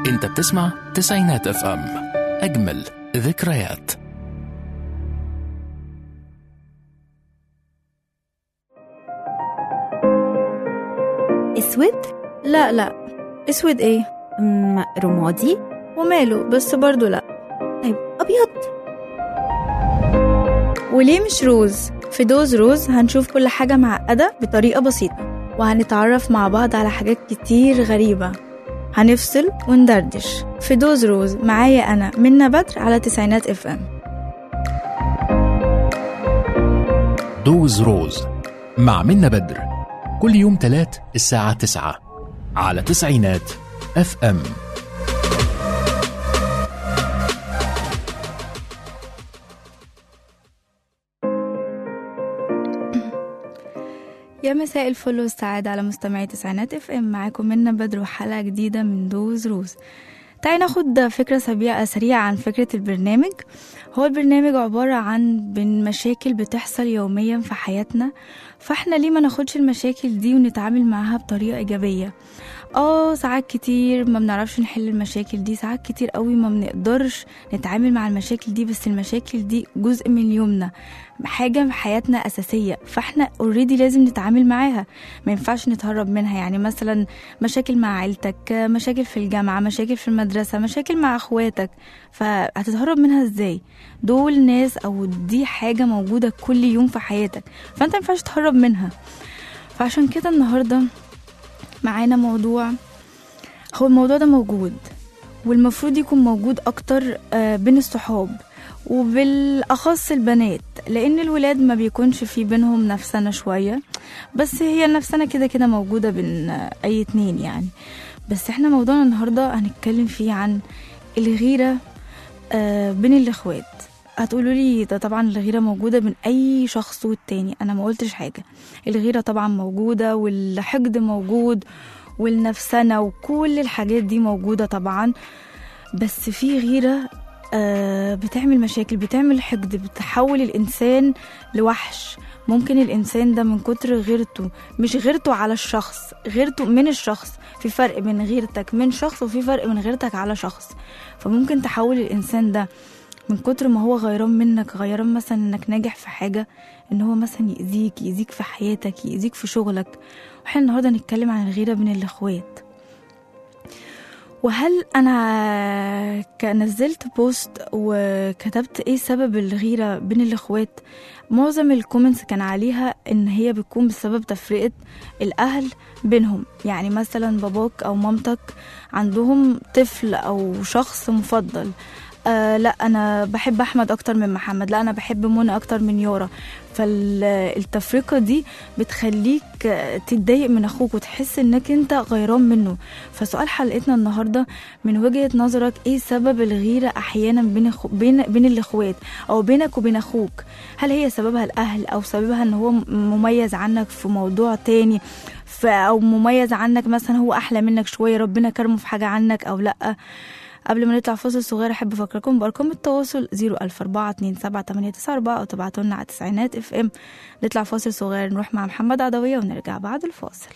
انت بتسمع تسعينات اف ام، اجمل ذكريات. اسود؟ لا لا، اسود ايه؟ رمادي وماله، بس برضو لا. طيب ابيض؟ وليه مش روز؟ في دوز روز هنشوف كل حاجة معقدة بطريقة بسيطة، وهنتعرف مع بعض على حاجات كتير غريبة، هنفصل وندردش في دوز روز. معايا أنا منى بدر على تسعينات اف ام. دوز روز مع منى بدر كل يوم تلات الساعة 9 على تسعينات اف ام. يا مساء الفل والسعادة على مستمعي تسعينات اف ام، معاكم منى بدر وحلقة جديدة من دوز روز. تعالي ناخد فكرة سريعة عن فكرة البرنامج. هو البرنامج عبارة عن مشاكل بتحصل يوميا في حياتنا، فاحنا ليه ما ناخدش المشاكل دي ونتعامل معها بطريقة إيجابية؟ ساعات كتير ما بنعرفش نحل المشاكل دي، ساعات كتير قوي ما بنقدرش نتعامل مع المشاكل دي، بس المشاكل دي جزء من يومنا، حاجة في حياتنا أساسية، فاحنا اوريدي لازم نتعامل معاها، ما ينفعش نتهرب منها. يعني مثلا مشاكل مع عيلتك، مشاكل في الجامعة، مشاكل في المدرسة، مشاكل مع اخواتك، فهتتهرب منها ازاي؟ دول ناس او دي حاجة موجودة كل يوم في حياتك، فانت ما ينفعش تهرب منها. فعشان كده النهاردة معانا موضوع، هو الموضوع ده موجود والمفروض يكون موجود اكتر بين الصحاب، وبالأخص البنات، لأن الولاد ما بيكونش في بينهم نفسنا شوية، بس هي نفسنا كده كده موجودة بين أي اتنين يعني. بس احنا موضوعنا النهاردة هنتكلم فيه عن الغيرة بين الأخوات. هتقولوا لي ده طبعا الغيرة موجودة بين أي شخص والتاني، أنا ما قلتش حاجة. الغيرة طبعا موجودة، والحقد موجود، والنفسنا، وكل الحاجات دي موجودة طبعا، بس في غيرة بتعمل مشاكل، بتعمل حقد، بتحول الإنسان لوحش. ممكن الإنسان ده من كتر غيرته، مش غيرته على الشخص، غيرته من الشخص، في فرق بين غيرتك من شخص وفي فرق من غيرتك على شخص. فممكن تحول الإنسان ده من كتر ما هو غيران منك، غيران مثلا انك ناجح في حاجة، ان هو مثلا يأذيك في حياتك، يأذيك في شغلك. وحين النهاردة نتكلم عن الغيرة بين الأخوات. وهل أنا نزلت بوست وكتبت ايه سبب الغيرة بين الأخوات؟ معظم الكومنتس كان عليها ان هي بتكون بسبب تفرقة الأهل بينهم. يعني مثلا باباك أو مامتك عندهم طفل أو شخص مفضل، لا أنا بحب أحمد أكتر من محمد، لا أنا بحب منى أكتر من يورا. فالتفرقة دي بتخليك تتضايق من أخوك وتحس إنك أنت غيران منه. فسؤال حلقتنا النهاردة، من وجهة نظرك إيه سبب الغيرة أحيانا بين الأخوات أو بينك وبين أخوك؟ هل هي سببها الأهل، أو سببها إن هو مميز عنك في موضوع تاني، أو مميز عنك مثلا هو أحلى منك شوية، ربنا كرمه في حاجة عنك أو لأ؟ قبل ما نطلع فاصل صغير أحب أفكركم بأرقام التواصل 004278994 أو تبعتولنا على تسعينات اف ام. نطلع فاصل صغير نروح مع محمد عدوية ونرجع بعد الفاصل.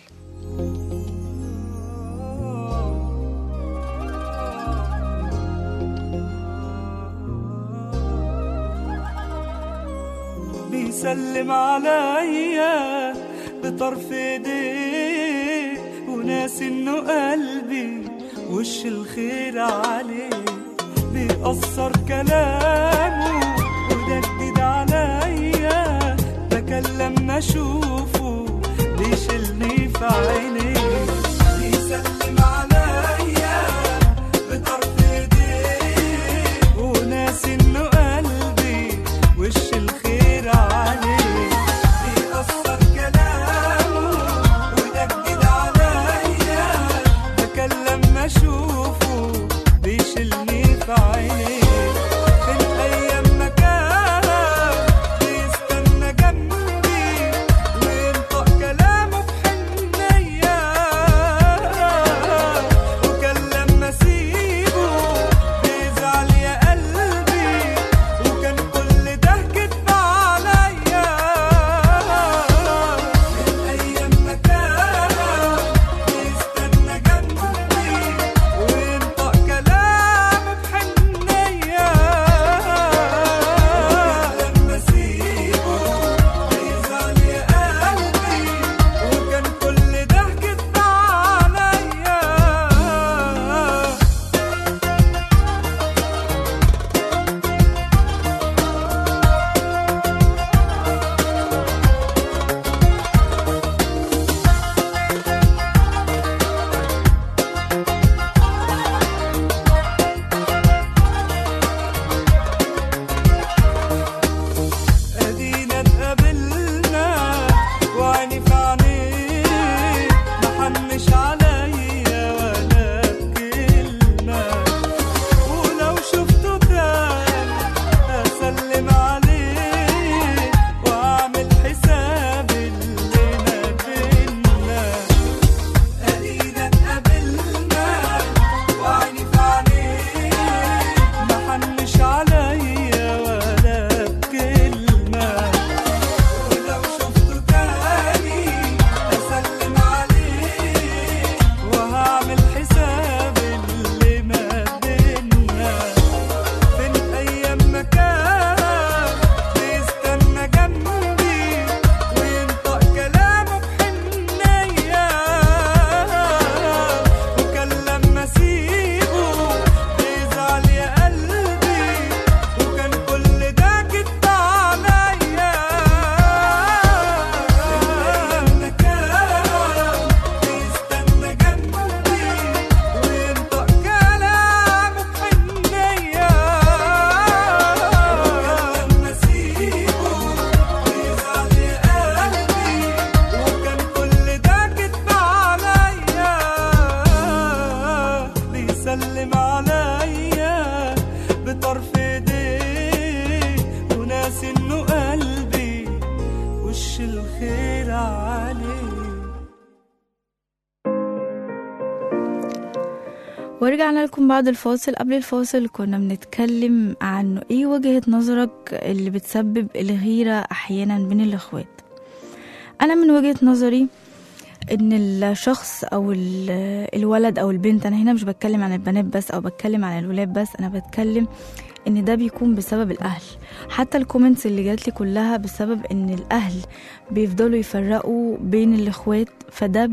بيسلم عليا بطرف ايديه وناس انه قلبي وش الخير عليه، بيأثر كلامه وده جديد عليا، بكلم اشوفه بيشيلني في عينيه. بيسلم عليا بطرف ايديه وناس انه قلبي وش الخير عليه، بيأثر كلامه وده جديد عليا، بكلم اشوفه بيشيلني في عينيه. في الايام مكان بيستنى جنبي وين ورجعنا لكم بعد الفاصل. قبل الفاصل كنا بنتكلم عن ايه وجهة نظرك اللي بتسبب الغيرة احيانا بين الاخوات. انا من وجهة نظري ان الشخص او الولد او البنت، انا هنا مش بتكلم عن البنات بس او بتكلم عن الولاد بس، انا بتكلم ان ده بيكون بسبب الاهل. حتى الكومنتس اللي جاتلي كلها بسبب ان الاهل بيفضلوا يفرقوا بين الاخوات، فده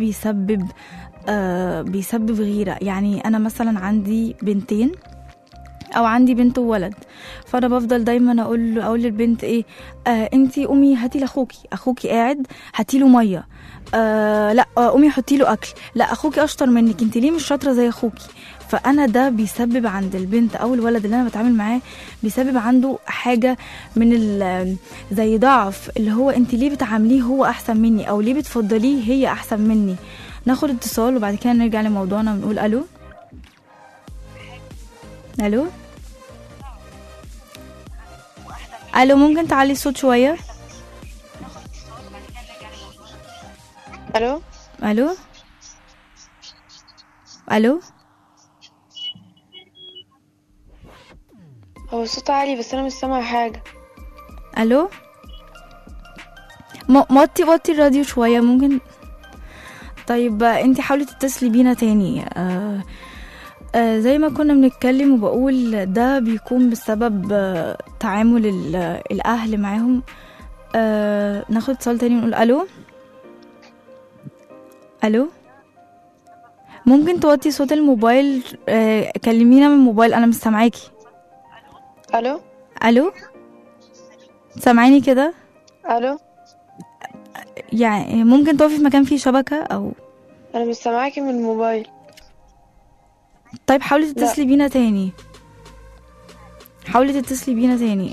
بيسبب غيرة. يعني انا مثلا عندي بنتين او عندي بنت وولد، فانا بفضل دايما اقول للبنت ايه، انتي قومي هاتي لاخوكي قاعد هاتي له ميه، لا قومي حطي له اكل، لا اخوكي اشطر منك، انتي ليه مش شاطره زي اخوكي. فانا ده بيسبب عند البنت او الولد اللي انا بتعامل معاه، بيسبب عنده حاجه من زي ضعف، اللي هو انتي ليه بتعامليه هو احسن مني، او ليه بتفضليه هي احسن مني. ناخد اتصال وبعد كده نرجع لموضوعنا ونقول الو. الو الو، ممكن تعلي الصوت شويه؟ الو الو الو. هو الصوت عالي بس انا مش سامعه حاجه. الو، وطي الراديو شويه ممكن. طيب انتي حاولي تتصلي بينا تاني. زي ما كنا بنتكلم وبقول ده بيكون بسبب تعامل الاهل معاهم. ناخد اتصال تاني ونقول الو. الو، ممكن توطي صوت الموبايل؟ كلمينا من الموبايل، انا مش سامعاكي. الو الو، سامعيني كده؟ الو، يعني ممكن تقفي في مكان فيه شبكة او؟ انا مش سامعاكي من الموبايل. طيب حاولي تتصلي بينا تاني، حاولي تتصلي بينا تاني.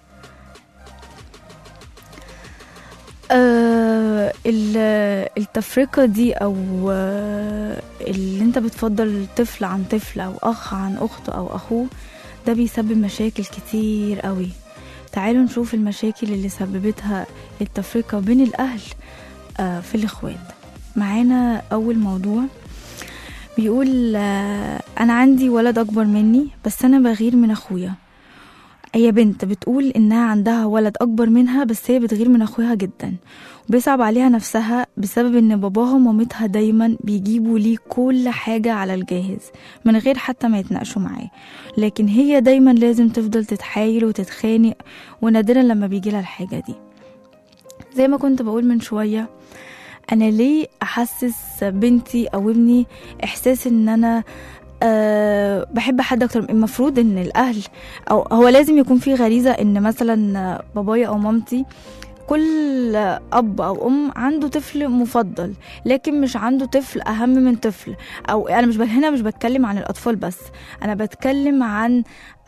التفرقة دي او اللي انت بتفضل طفل عن طفل او اخ عن اخته او اخوه، ده بيسبب مشاكل كتير قوي. تعالوا نشوف المشاكل اللي سببتها التفرقة بين الاهل في الاخوات. معانا اول موضوع بيقول انا عندي ولد اكبر مني بس انا بغير من اخويا. هي بنت بتقول انها عندها ولد اكبر منها بس هي بتغير من اخوها جدا، وبيصعب عليها نفسها بسبب ان باباها ومامتها دايما بيجيبوا ليه كل حاجة على الجاهز من غير حتى ما يتناقشوا معاه، لكن هي دايما لازم تفضل تتحايل وتتخانق، ونادرا لما بيجيلها الحاجة دي. زي ما كنت بقول من شوية، انا ليه احسس بنتي او ابني احساس ان انا بحب حد اكتر؟ المفروض ان الاهل او هو لازم يكون في غريزة ان مثلا بابايا او مامتي، كل اب او ام عنده طفل مفضل، لكن مش عنده طفل اهم من طفل. او انا هنا مش بتكلم عن الاطفال بس، انا بتكلم عن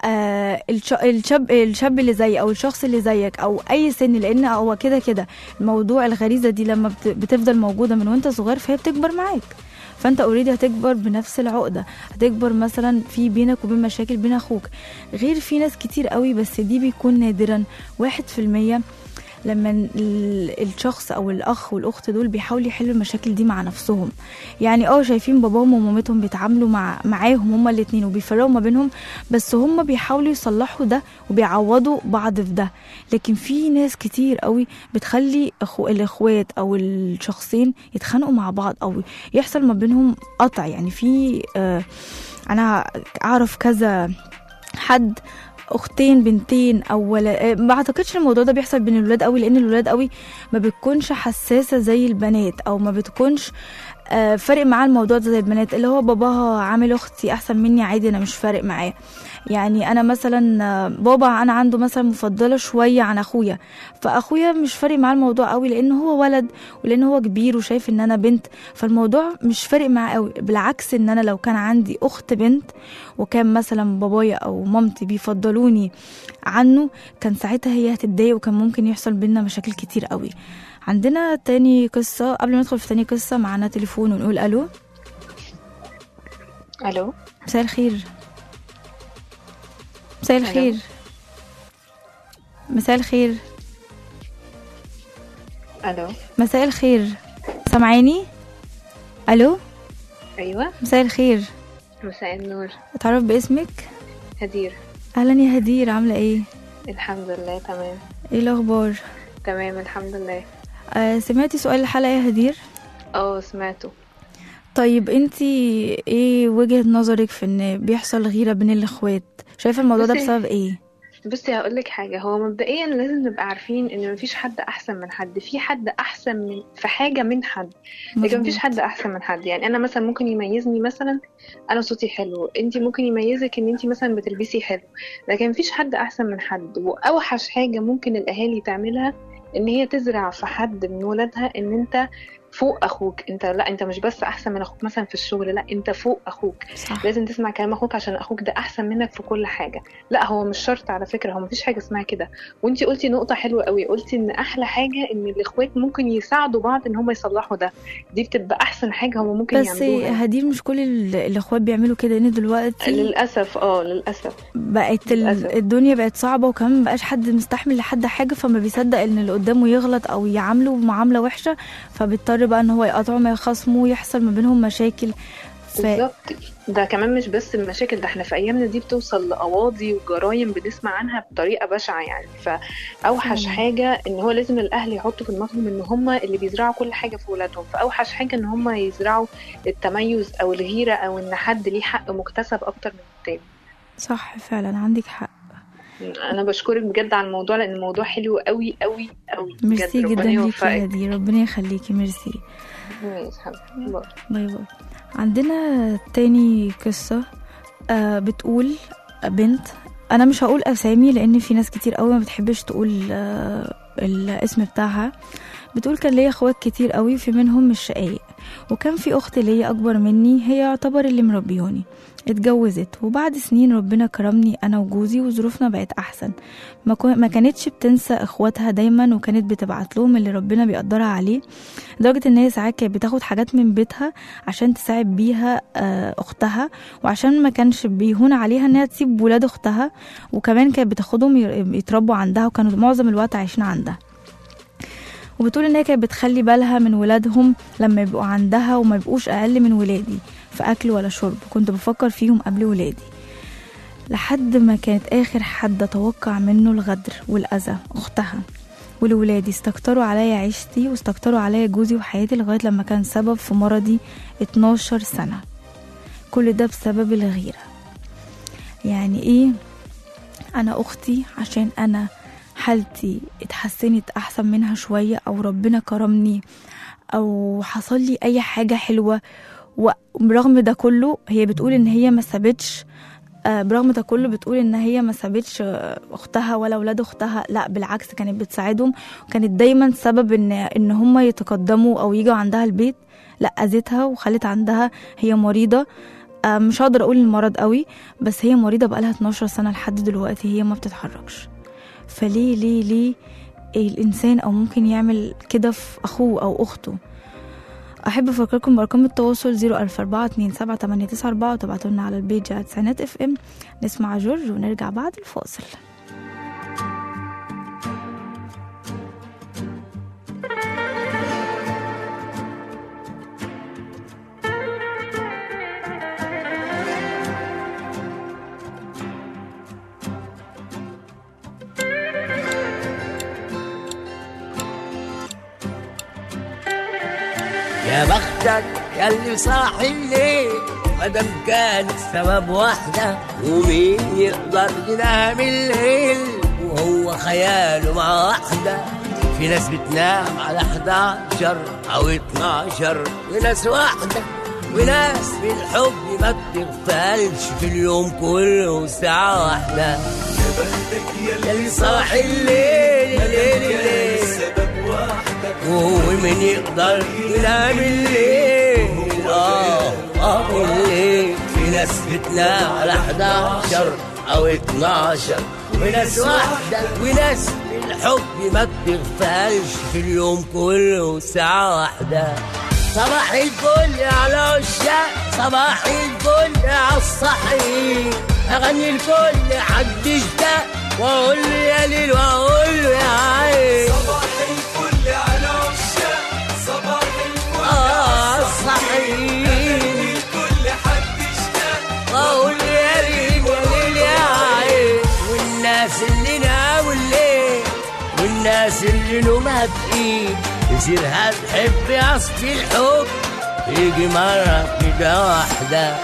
الشاب اللي زي او الشخص اللي زيك او اي سن، لان هو كده الموضوع الغريزة دي لما بتفضل موجودة من وانت صغير فهي بتكبر معاك، فانت اوريدي هتكبر بنفس العقدة، هتكبر مثلا في بينك وبين مشاكل بين اخوك. غير في ناس كتير قوي بس دي بيكون نادرا 1% لما الشخص او الاخ والاخت دول بيحاولوا يحلوا المشاكل دي مع نفسهم. يعني شايفين باباهم ومامتهم بيتعاملوا معاهم هما الاتنين وبيفرقوا ما بينهم، بس هما بيحاولوا يصلحوا ده وبيعوضوا بعض في ده. لكن في ناس كتير قوي بتخلي الاخوات او الشخصين يتخانقوا مع بعض او يحصل ما بينهم قطع. يعني في انا اعرف كذا حد اختين بنتين او ما اعتقدش الموضوع ده بيحصل بين الولاد قوي، لان الولاد قوي ما بتكونش حساسه زي البنات، او ما بتكونش فارق معاه الموضوع ده زي البنات، اللي هو باباها عامل اختي احسن مني عادي انا مش فارق معاه. يعني انا مثلا بابا انا عنده مثلا مفضله شويه عن اخويا، فاخويا مش فارق معاه الموضوع قوي لان هو ولد ولان هو كبير وشايف ان انا بنت، فالموضوع مش فارق معاه قوي. بالعكس ان انا لو كان عندي اخت بنت وكان مثلا بابايا او مامتي بيفضلوني عنه، كان ساعتها هي هتتضايق وكان ممكن يحصل بينا مشاكل كتير قوي. عندنا تاني قصة. قبل ما ندخل في تاني قصة معنا تليفون ونقول الو. الو، مساء الخير. مساء الخير. مساء الخير. الو، مساء الخير، سامعاني؟ الو، ايوه، مساء الخير. مساء النور. اتعرف باسمك؟ هدير. اهلا يا هدير، عامله ايه؟ الحمد لله تمام. ايه الاخبار؟ تمام الحمد لله. سمعتي سؤال الحلقه يا هدير؟ سمعته. طيب انتي ايه وجهة نظرك في ان بيحصل غيرة بين الاخوات؟ شايفه الموضوع ده بسبب ايه؟ بصي هقولك حاجة، هو مبدئيا لازم نبقى عارفين ان مفيش حد احسن من حد، في حد احسن من في حاجة من حد، لكن مفيش حد احسن من حد. يعني انا مثلا ممكن يميزني مثلا انا صوتي حلو، انتي ممكن يميزك ان انتي مثلا بتلبسي حلو، لكن مفيش حد احسن من حد. واوحش حاجة ممكن الاهالي تعملها ان هي تزرع في حد من ولادها ان انت فوق اخوك، انت لا، انت مش بس احسن من اخوك مثلا في الشغل، لا انت فوق اخوك. صح. لازم تسمع كلام اخوك عشان اخوك ده احسن منك في كل حاجه. لا هو مش شرط على فكره، هو مفيش حاجه اسمها كده. وانتي قلتي نقطه حلوه قوي، قلتي ان احلى حاجه ان الاخوات ممكن يساعدوا بعض ان هم يصلحوا ده، دي بتبقى احسن حاجه هم ممكن يعملوها. بس هدير مش كل الاخوات بيعملوا كده، ان دلوقتي للاسف للاسف بقت الدنيا بقت صعبه، وكمان مبقاش حد مستحمل لحد حاجه، فما بيصدق ان اللي قدامه يغلط او يعامله معامله وحشه، فبيضطر بقى ان هو يقطعه ما يخصموا، يحصل ما بينهم مشاكل. بالظبط. ده كمان مش بس المشاكل، ده احنا في ايامنا دي بتوصل لقواضي وجرايم بنسمع عنها بطريقه بشعه يعني. فاوحش حاجه ان هو لازم الاهل يحطوا في دماغهم ان هم اللي بيزرعوا كل حاجه في ولادهم، فاوحش حاجه ان هم يزرعوا التميز او الغيره او ان حد ليه حق مكتسب اكتر من التاني. صح فعلا عندك حق. انا بشكرك بجد على الموضوع لان الموضوع حلو قوي قوي قوي. ميرسي جدا ليكي يا هدير، ربنا يخليكي. ميرسي. باي باي. عندنا تاني قصة بتقول بنت، انا مش هقول اسامي لان في ناس كتير قوي ما بتحبش تقول الاسم بتاعها. بتقول كان ليا اخوات كتير قوي، في منهم مش شقايق، وكان في اخت ليا اكبر مني، هي يعتبر اللي مربيوني. اتجوزت وبعد سنين ربنا كرمني انا وجوزي وظروفنا بقت احسن. ما كانتش بتنسى اخواتها دايما، وكانت بتبعت لهم اللي ربنا بيقدرها عليه، لدرجه ان هي ساعات كانت بتاخد حاجات من بيتها عشان تساعد بيها اختها، وعشان ما كانش بيهون عليها انها تسيب ولاد اختها، وكمان كانت بتاخدهم يتربوا عندها، وكانوا معظم الوقت عايشين عندها. وبتقول ان هي كانت بتخلي بالها من ولادهم لما يبقوا عندها وما يبقوش اقل من ولادي في اكل ولا شرب، كنت بفكر فيهم قبل ولادي، لحد ما كانت اخر حد اتوقع منه الغدر والاذى اختها. والولادي استكتروا عليا عيشتي واستكتروا عليا جوزي وحياتي، لغايه لما كان سبب في مرضي 12 سنه. كل ده بسبب الغيره. يعني ايه انا اختي عشان انا حالتي اتحسنت احسن منها شويه، او ربنا كرمني، او حصل لي اي حاجه حلوه، وبرغم ده كله هي بتقول ان هي ما سابتش، برغم ده كله بتقول ان هي ما سابتش اختها ولا اولاد اختها، لا بالعكس كانت بتساعدهم، وكانت دايما سبب ان هم يتقدموا او يجوا عندها البيت. لا اذتها وخلت عندها، هي مريضه، مش هقدر اقول المرض قوي، بس هي مريضه بقالها 12 سنه لحد دلوقتي هي ما بتتحركش. فليه ليه ليه الانسان او ممكن يعمل كده في اخوه او اخته؟ احب افكركم بارقام التواصل 004278994، وتبعتوا لنا على البيج @سنات FM. نسمع جورج ونرجع بعد الفاصل. يا بختك ياللي صاحي الليل مادام كان السبب واحدة، ومين يقدر ينام الليل وهو خياله مع واحدة؟ في ناس بتنام على 11 أو 12 وناس واحدة، وناس بالحب ما بتغفلش في اليوم كله ساعة واحدة. يا بختك ياللي صاحي الليل السبب واحدة، ومن يقدر ينام الليل الليل. في ناس بتنام على 11 أو 12 وناس واحدة، وناس بالحب ما بتغفلش في اليوم كله ساعة واحدة. صباح الفل على عشاق، صباح الفل على الصحي، أغني الكل حد اشتاق وأقول له يا ليل وأقول له يا عين. صباح الفل على عشاق، صباح الفل على الصحي، الكل حد اشتاق سر له ما بإيد يصيرها تحب أصل الحب يجي مرة كده واحدة.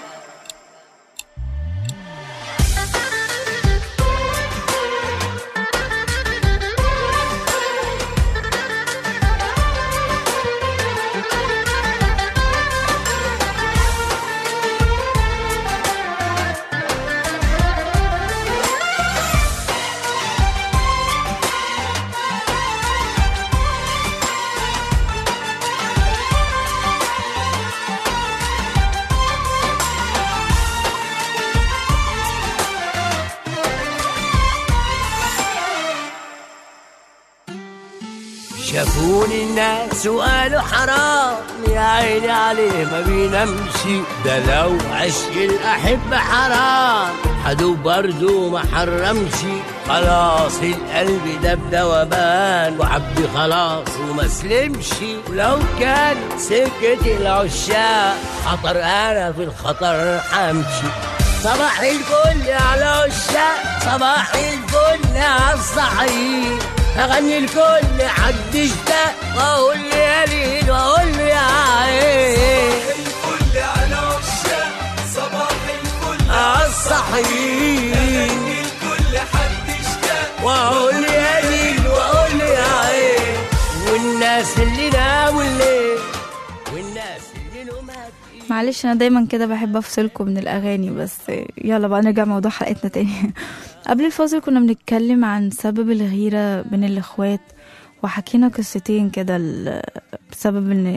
شافوني الناس وقالوا حرام يا عيني عليه ما بينامشي، ده لو عشق الأحبة حرام حدو برضو ما حرمشي. خلاص القلب ده بدوبان وعبدي خلاص وما سلمشي، ولو كان سكة العشاق خطر أنا في الخطر حمشي. صباح الفل على عشاق صباح الفل على الصحيح، أغني الكل حد اشتاق وأقول له يا ليل وأقول له يا عين. الفل على عشاق صباح الفل على الصحيح، أغني الكل حد اشتاق وأقول له يا ليل وأقول له يا عين. والناس اللي ناموا الليل والناس اللي نومها تقيل. معلش انا دايما كده بحب افصلكم من الاغاني، بس يلا بقى نرجع موضوع حلقتنا تاني. قبل الفاصل كنا بنتكلم عن سبب الغيرة بين الاخوات، وحكينا قصتين كده بسبب ان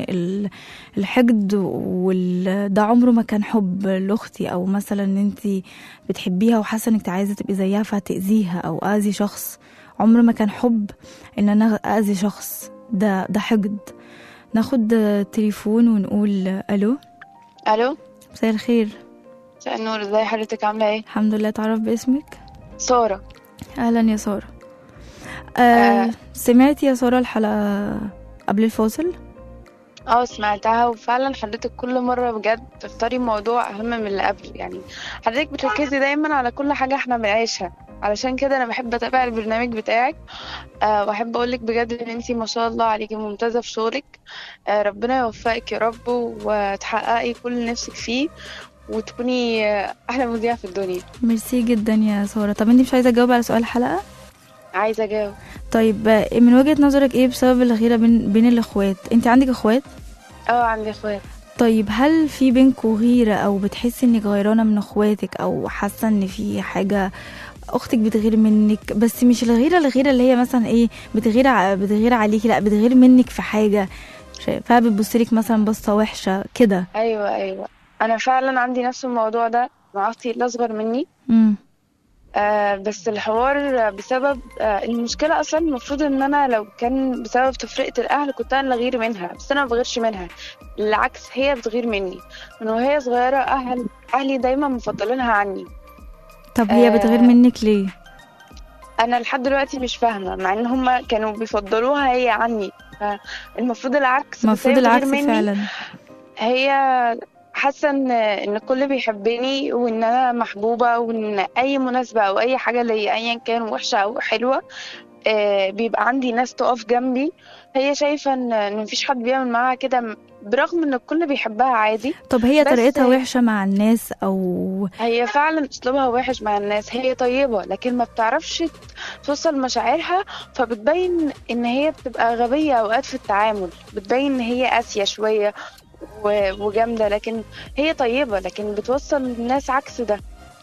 الحقد ده عمره ما كان حب لاختي، او مثلا ان انت بتحبيها وحاسه انك عايزه تبقي زيها فتاذيها او اذي شخص. عمره ما كان حب ان انا اذي شخص، ده حقد. ناخد تليفون ونقول الو. الو، مساء الخير. مساء النور، ازي حضرتك؟ عامله ايه؟ الحمد لله. تعرف باسمك؟ ساره. اهلا يا ساره. سمعتي يا ساره الحلقه قبل الفاصل؟ سمعتها، وفعلا حضرتك كل مره بجد تختاري موضوع اهم من اللي قبل. يعني حضرتك بتركزي دايما على كل حاجه احنا بنعيشها، علشان كده انا بحب اتابع البرنامج بتاعك. واحب اقولك بجد ان انتي ما شاء الله عليكي ممتازه في شغلك. ربنا يوفقك يا رب وتحققي كل اللي نفسك فيه وتكوني احلى مذيعه في الدنيا. ميرسي جدا يا ساره. طب انتي مش عايزه تجاوب على سؤال الحلقه؟ عايزه اجاوب. طيب من وجهه نظرك ايه بسبب الغيره بين الاخوات؟ انتي عندك اخوات؟ عندي اخوات. طيب هل في بينكوا غيره، او بتحسي انك غيرانه من اخواتك، او حاسه ان في حاجه اختك بتغير منك؟ بس مش الغيره اللي هي مثلا ايه بتغير عليكي، لا بتغير منك في حاجه فبتبصلك مثلا بصه وحشه كده. ايوه انا فعلا عندي نفس الموضوع ده مع اختي اللي اصغر مني. بس الحوار بسبب المشكله اصلا. المفروض ان انا لو كان بسبب تفرقه الاهل كنت انا اللي غير منها، بس انا ما بغيرش منها، العكس هي بتغير مني. من وهي صغيره اهلي دايما مفضلينها عني. طب هي بتغير منك ليه؟ انا لحد دلوقتي مش فاهمه، مع ان هم كانوا بيفضلوها هي عني. المفروض العكس. المفروض العكس فعلا. هي حاسه ان الكل بيحبني وان انا محبوبه، وان اي مناسبه او اي حاجه ليا ايا كان وحشه او حلوه بيبقى عندي ناس تقف جنبي. هي شايفه ان مفيش حد بيعمل معاها كده، برغم ان الكل بيحبها عادي. طب هي طريقتها وحشه مع الناس؟ او هي فعلا اسلوبها وحش مع الناس. هي طيبه لكن ما بتعرفش توصل مشاعرها، فبتبين ان هي بتبقى غبيه اوقات في التعامل، بتبين ان هي قاسيه شويه وجامده، لكن هي طيبه لكن بتوصل الناس عكس ده.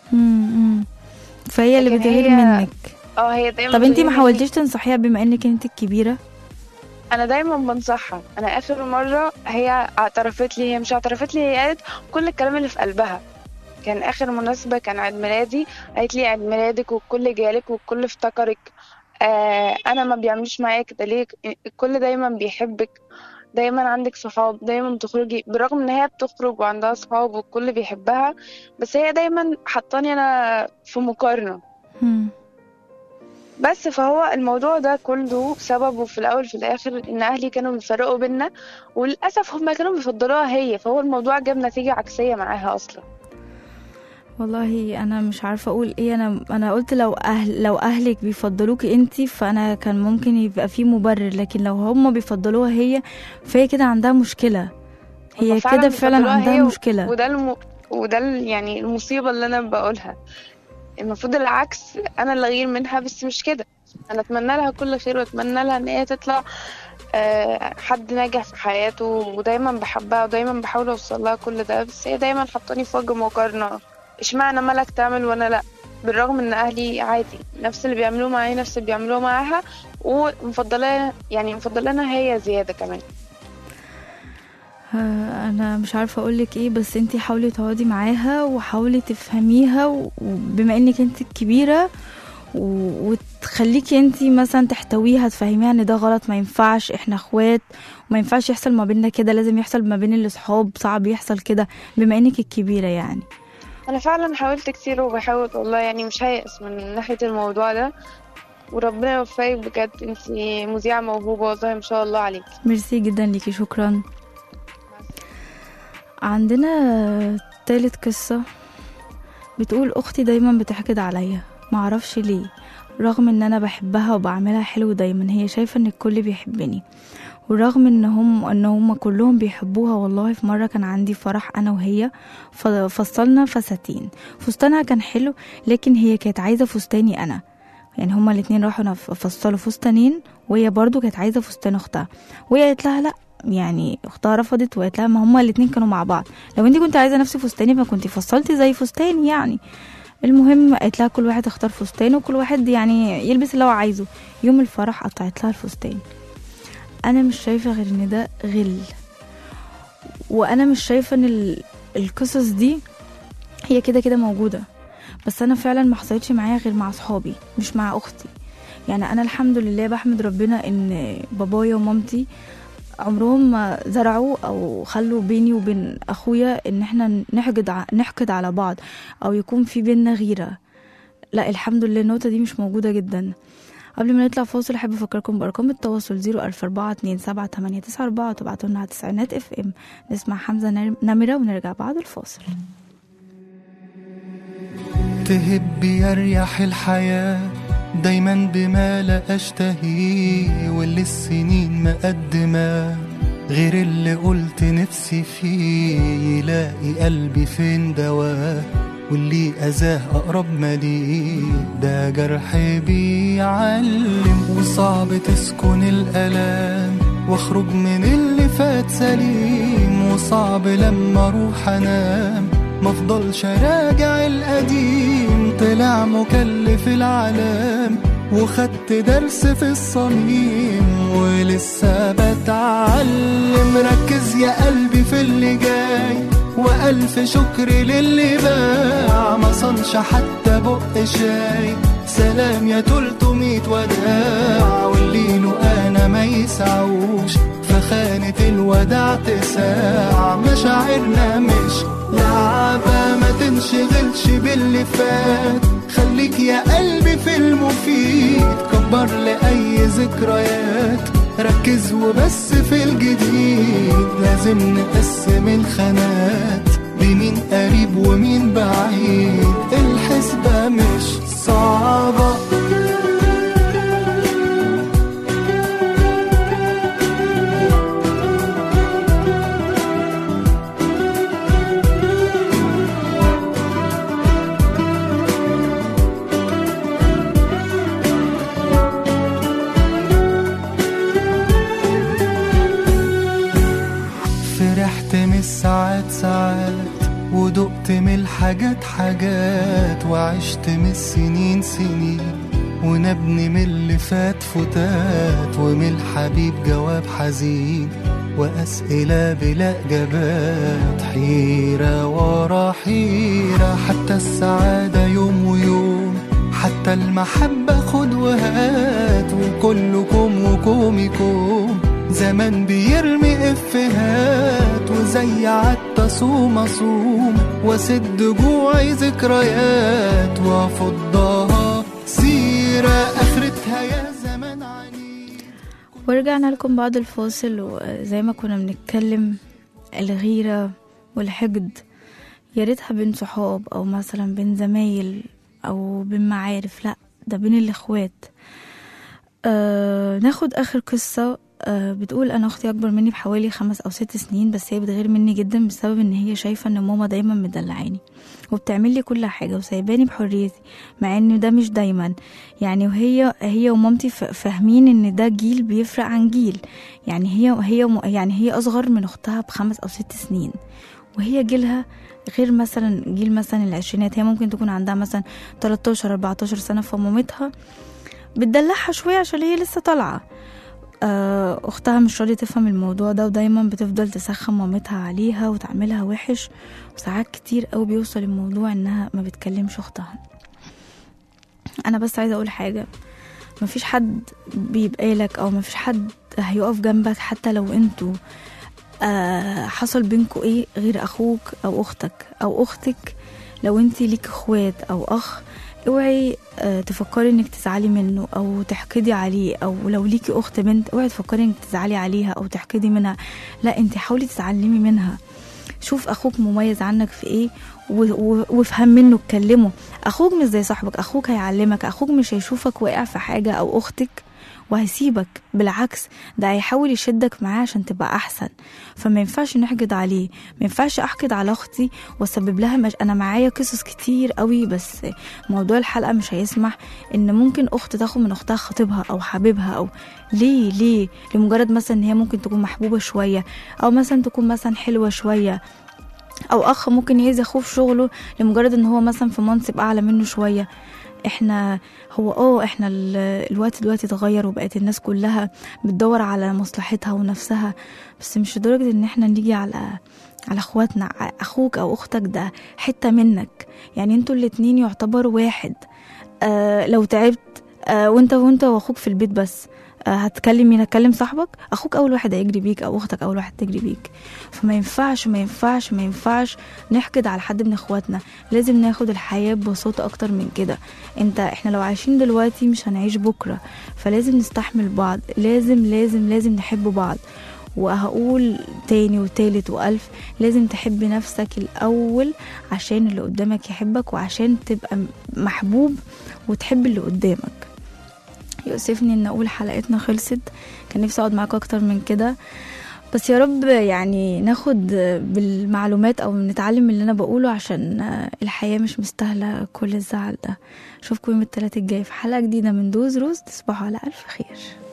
فهي اللي بتغير منك. هي دايما. طب انتي ما حاولتيش تنصحيها بما انك انت الكبيره؟ انا دايما بنصحها. انا اخر مره هي اعترفت لي، هي مش اعترفت لي، هي قالت كل الكلام اللي في قلبها. كان اخر مناسبه كان عيد ميلادي، قالت لي عيد ميلادك والكل جالك والكل افتكرك. انا ما بيعملش معايا كده ليه؟ الكل دايما بيحبك، دايما عندك صحاب، دايما بتخرجي، بالرغم ان هي بتخرج وعندها صحاب والكل بيحبها، بس هي دايما حطاني انا في مقارنه. بس فهو الموضوع ده كله سببه في الاول في الاخر ان اهلي كانوا بيفرقوا بينا، وللاسف هم كانوا بيفضلوها هي، فهو الموضوع جاب نتيجه عكسيه معاها اصلا. والله انا مش عارفه اقول ايه. انا قلت لو اهلك بيفضلوكي انتي فانا كان ممكن يبقى في مبرر، لكن لو هم بيفضلوها هي فهي كده عندها مشكله، هي كده فعلا بيفضلوها عندها هي مشكله. وده يعني المصيبة اللي أنا بقولها. المفروض العكس، أنا اللي أغير منها، بس مش كده. أنا أتمنى لها كل خير، وأتمنى لها إن هي تطلع حد ناجح في حياته، ودايما بحبها ودايما بحاول أوصل لها كل ده، بس هي دايما حطاني في وجه مقارنة. اشمعنى ملك تعمل وأنا لأ؟ بالرغم إن أهلي عادي نفس اللي بيعملوه معايا نفس اللي بيعملوه معاها، ومفضلة يعني مفضلة هي زيادة كمان. انا مش عارفه اقولك ايه، بس انتي حاولي تقعدي معاها وحاولي تفهميها، وبما انك انت الكبيره وتخليكي انتي مثلا تحتويها، تفهميها ان ده غلط، ما ينفعش، احنا اخوات وما ينفعش يحصل ما بيننا كده، لازم يحصل ما بين الاصحاب، صعب يحصل كده بما انك الكبيره يعني. انا فعلا حاولت كتير وبحاول والله، يعني مش هيأس من ناحية الموضوع ده، وربنا يوفقك بجد. انتي مذيعة موهوبة والله، ما شاء الله عليك. ميرسي جدا ليكي، شكرا. عندنا تالت قصة بتقول اختي دايما بتحقد عليا، معرفش ليه، رغم ان انا بحبها وبعملها حلو دايما، هي شايفة ان الكل بيحبني، ورغم ان هم كلهم بيحبوها. والله في مرة كان عندي فرح انا وهي، فصلنا فساتين، فستانها كان حلو لكن هي كانت عايزة فستاني انا، يعني هما الاتنين راحوا فصلوا فستانين، وهي برضو كانت عايزة فستان اختها، وهي قالت لها لا، يعني اختها رفضت وقالت لها ما هما الاتنين كانوا مع بعض، لو انتي كنت عايزة نفس فستاني فكنتي فصلتي زي فستاني يعني. المهم قالت لها كل واحد اختار فستانه وكل واحد يعني يلبس اللي هو عايزه. يوم الفرح قطعت لها الفستان. انا مش شايفة غير ان ده غل، وانا مش شايفة ان القصص دي هي كده كده موجودة، بس انا فعلا ما حصلتش معايا غير مع صحابي مش مع اختي. يعني انا الحمد لله بحمد ربنا ان بابايا ومامتي عمرهم ما زرعوا او خلوا بيني وبين اخويا ان احنا نحقد على بعض او يكون في بيننا غيرة. لا الحمد لله النقطة دي مش موجودة جدا. قبل ما نطلع فاصل احب افكركم بارقام التواصل 004277894، وتبعتوا لنا على تسعينات اف ام. نسمع حمزة نمرة ونرجع بعد الفاصل. تهبي يريح الحياة دايما بما لا أشتهيه، واللي السنين مقدمة غير اللي قلت نفسي فيه، يلاقي قلبي فين دواه واللي أذاه أقرب مليه، ده جرح بيعلم وصعب تسكن الألام، واخرج من اللي فات سليم، وصعب لما اروح انام مفضلش راجع القديم، طلع مكلف العالم وخدت درس في الصميم، ولسه بتعلم. ركز يا قلبي في اللي جاي، وألف شكر للي باع ما صنش حتى بق شاي، سلام يا 300 وداع، واللي له أنا ما يسعوش فخانة الوداع تساع، مشاعرنا مش لعبة ما تنشغلش باللي فات، خليك يا قلبي في المفيد، كبر لأي ذكريات، ركز وبس في الجديد، لازم نقسم الخانات بمين قريب ومين بعيد، الحسبة مش صعبة. فرحت من الساعات ساعات، ودقت من الحاجات حاجات، وعشت من السنين سنين، ونبني من اللي فات فتات، ومن الحبيب جواب حزين، وأسئلة بلا إجابات، حيرة ورا حيرة، حتى السعادة يوم ويوم، حتى المحبة خد وهات، وكلكم وكومكم زمان بيرمي افهات، وزي عدت صوم اصوم واسد جوعي ذكريات، وافضها سيرة اخرتها يا زمان عنيد. ورجعنا لكم بعد الفاصل، وزي ما كنا بنتكلم الغيرة والحقد، يا ريتها بين صحاب او مثلا بين زمايل او بين معارف، لا ده بين الاخوات. ناخد اخر قصة. بتقول انا اختي اكبر مني بحوالي 5 أو 6 سنين، بس هي بتغير مني جدا بسبب ان هي شايفة ان ماما دايما مدلعاني وبتعمل لي كل حاجة وسايباني بحريتي، مع ان ده مش دايما يعني. وهي ومامتي فاهمين ان ده جيل بيفرق عن جيل، يعني هي اصغر من اختها ب5 أو 6 سنين، وهي جيلها غير مثلا جيل مثلا العشرينات. هي ممكن تكون عندها مثلا 13-14 سنة، فمامتها بتدلعها شوية عشان هي لسه طالعة. اختها مش راضية تفهم الموضوع ده، ودايما بتفضل تسخن مامتها عليها وتعملها وحش، وساعات كتير قوي بيوصل الموضوع انها ما بتكلمش اختها. انا بس عايزة اقول حاجة، مفيش حد بيبقى لك او مفيش حد هيقف جنبك حتى لو انتوا حصل بينكوا ايه غير اخوك او اختك او اختك. لو انتي ليك اخوات او اخ، اوعي تفكري انك تزعلي منه او تحقدي عليه، او لو ليكي اخت بنت اوعي تفكري انك تزعلي عليها او تحقدي منها، لا انتي حاولي تتعلمي منها. شوف اخوك مميز عنك في ايه وافهم منه، اتكلمه. اخوك مش زي صاحبك، اخوك هيعلمك، اخوك مش هيشوفك واقع في حاجة، او اختك وهيسيبك، بالعكس ده هيحاول يشدك معاه عشان تبقى احسن. فما ينفعش نحقد عليه، ما ينفعش احقد على اختي واسبب لها انا معايا قصص كتير قوي، بس موضوع الحلقة مش هيسمح ان ممكن اخت تاخد من اختها خطيبها او حبيبها، او ليه لمجرد مثلا ان هي ممكن تكون محبوبة شوية، او مثلا تكون مثلا حلوة شوية، او اخ ممكن يأذي اخوه في شغله لمجرد ان هو مثلا في منصب اعلى منه شوية. احنا الوقت دلوقتي اتغير، وبقت الناس كلها بتدور على مصلحتها ونفسها، بس مش لدرجة ان احنا نيجي على اخواتنا. اخوك او اختك ده حتة منك، يعني انتوا الاتنين يعتبروا واحد. لو تعبت وانت واخوك في البيت بس، هتكلم مين؟ هتكلم صاحبك؟ اخوك اول واحد هيجري بيك، او اختك اول واحد تجري بيك. فما ينفعش نحقد على حد من اخواتنا. لازم ناخد الحياة ببساطة اكتر من كده. احنا لو عايشين دلوقتي مش هنعيش بكرة، فلازم نستحمل بعض، لازم نحب بعض. وهقول تاني وتالت وألف، لازم تحب نفسك الأول عشان اللي قدامك يحبك، وعشان تبقى محبوب وتحب اللي قدامك. يؤسفني ان اقول حلقتنا خلصت، كان نفسي اقعد معاكم اكتر من كده، بس يا رب يعني ناخد بالمعلومات او نتعلم اللي انا بقوله، عشان الحياة مش مستاهلة كل الزعل ده. اشوفكم يوم الثلاث الجاي في حلقة جديدة من دوز روز. تصبحوا على الف خير.